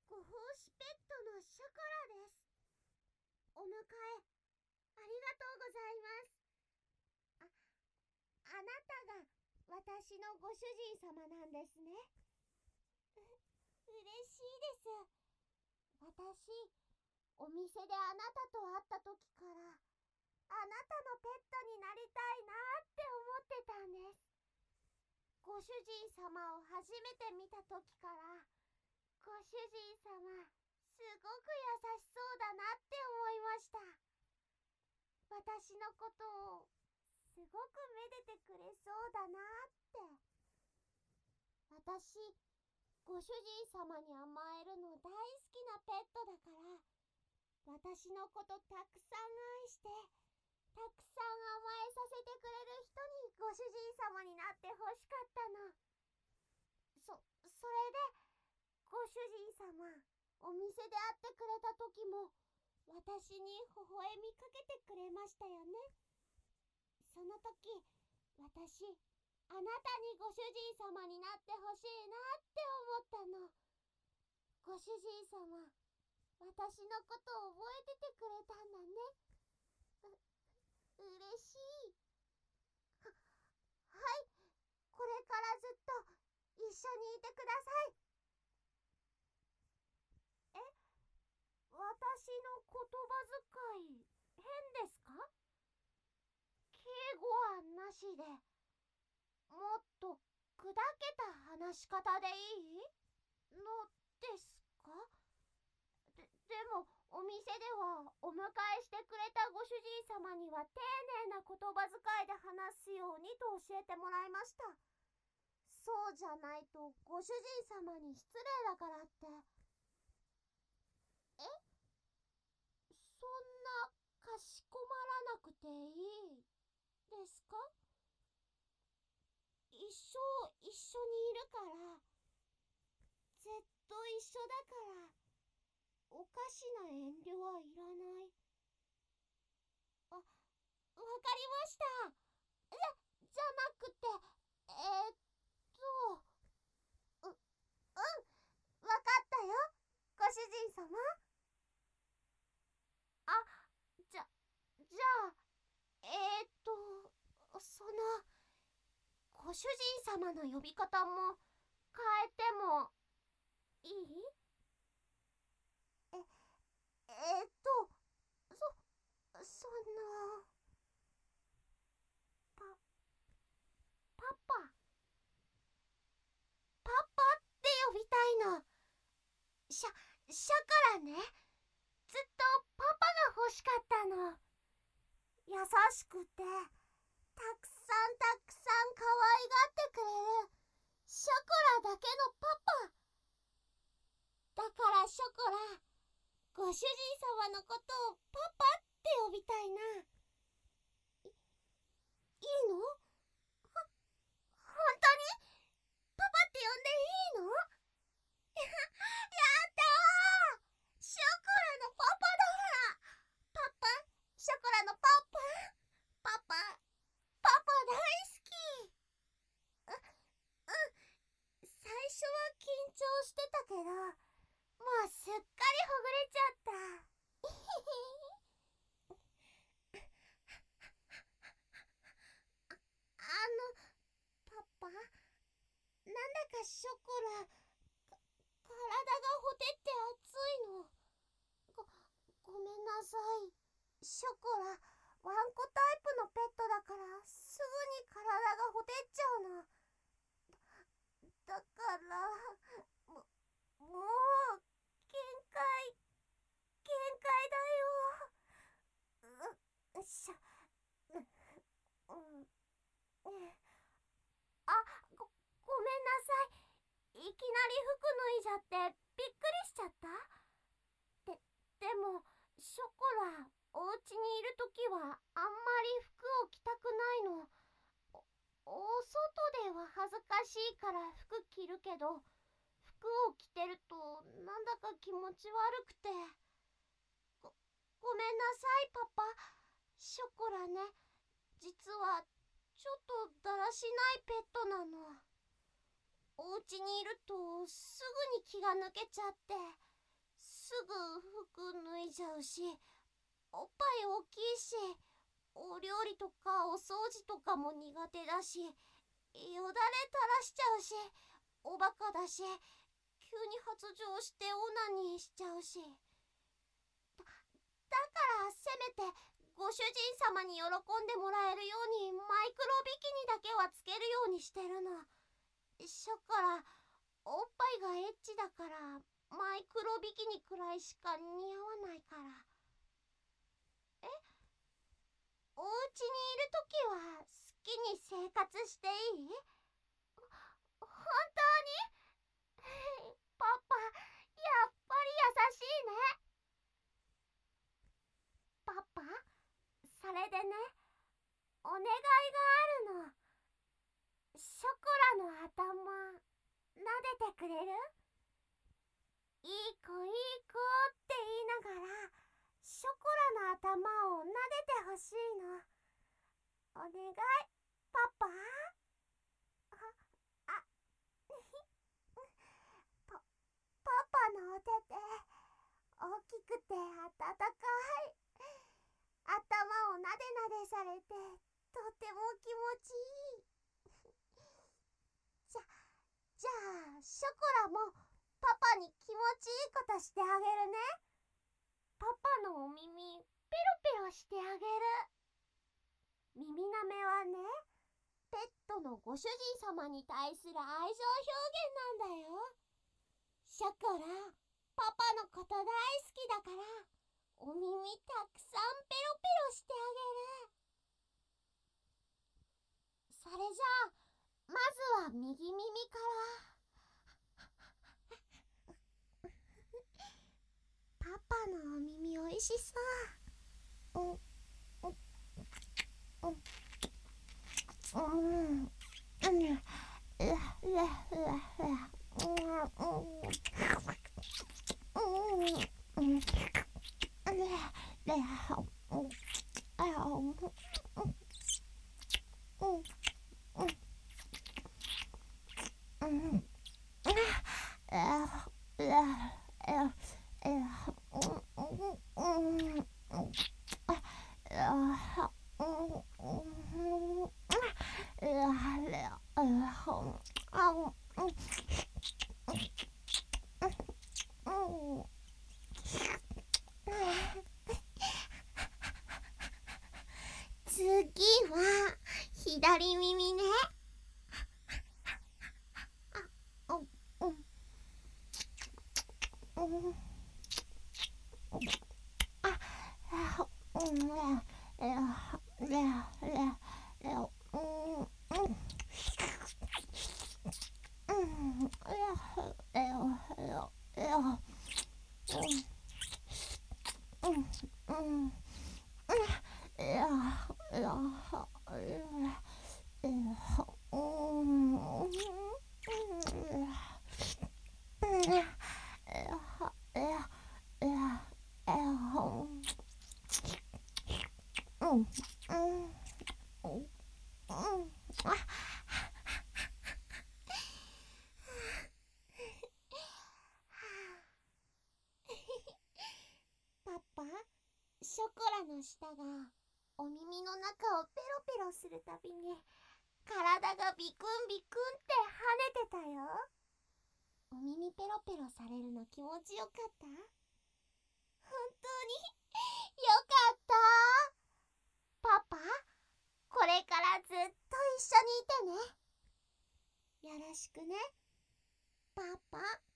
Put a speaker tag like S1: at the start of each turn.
S1: ご奉仕ペットのショコラです。お迎えありがとうございます。あなたが私のご主人様なんですね。嬉しいです。私、お店であなたと会った時から、あなたのペットになりたいなって思ってたんです。ご主人様を初めて見た時から、ご主人様、すごく優しそうだなって思いました。私のことをすごくめでてくれそうだなって。私、ご主人様に甘えるの大好きなペットだから、私のことたくさん愛して、たくさん甘えさせてくれる人にご主人様になってほしかったの。それで、ご主人様、お店で会ってくれた時も、私に微笑みかけてくれましたよね。その時、私、あなたにご主人様になってほしいなって思ったの。ご主人様、私のことを覚えててくれたんだね。嬉しい。はい、これからずっと一緒にいてください。私の言葉遣い、変ですか？敬語はなしで、もっと砕けた話し方でいいのですか？でも、お店ではお迎えしてくれたご主人様には丁寧な言葉遣いで話すようにと教えてもらいました。そうじゃないとご主人様に失礼だからって。そんなかしこまらなくていいですか？一生一緒にいるから、ずっと一緒だから、おかしな遠慮はいらない。わかりました。じゃなくて、わかったよ、ご主人様。じゃあ、その、ご主人様の呼び方も変えてもいい？その、パパって呼びたいの。シャからね、ずっとパパが欲しかったの。優しくて、たくさん可愛がってくれる、ショコラだけのパパ。だからショコラ、ご主人様のことをパパって呼びたいな。いいの？本当にパパって呼んでいいの？やったー！ショコラのパパだ！パパ、ショコラのパパ大好き。最初は緊張してたけど、もうすっかりほぐれちゃった。パパ、なんだかショコラ、体がほてって熱いの。ごめんなさい。ショコラ、ワンコタイプのペットだからすぐに体がほてっちゃうの。だから、もう、限界だよ。うん、ごめんなさい。いきなり服脱いじゃってびっくりしちゃった。でも、ショコラ、お家にいるときはあんまり服を着たくないの。外では恥ずかしいから服着るけど、服を着てるとなんだか気持ち悪くて。ごめんなさい、パパ。ショコラね、実はちょっとだらしないペットなの。お家にいるとすぐに気が抜けちゃって、 すぐ服脱いじゃうし、おっぱい大きいし、お料理とかお掃除とかも苦手だし、よだれ垂らしちゃうし、おバカだし、急に発情してオナニーしちゃうし。だからせめてご主人様に喜んでもらえるようにマイクロビキニだけはつけるようにしてるの。ショコラ、おっぱいがエッチだからマイクロビキニくらいしか似合わないから。お家にいるときは好きに生活していい？本当に？パパ、やっぱり優しいね。パパ、それでね、お願いがあるの。ショコラの頭、撫でてくれる？いい子いい子って言いながら、ショコラの頭を撫でてほしいの。お願い、パパ。あ、パパのお手手、大きくて温かい。頭をなでなでされて、とても気持ちいい。じゃあ、ショコラもパパに気持ちいいことしてあげるね。パパのお耳、ペロペロしてあげる。耳なめはね、ペットのご主人様に対する愛情表現なんだよ。ショコラ、パパのこと大好きだから、お耳たくさんペロペロしてあげる。それじゃあ、まずは右耳から。パパのお耳おいしそう。次は左耳ね。パパ、ショコラの舌がお耳の中をペロペロするたびに体がビクンビクンって跳ねてたよ。お耳ペロペロされるの気持ちよかった？本当によかった。パパ、これからずっと一緒にいてね。よろしくね、パパ。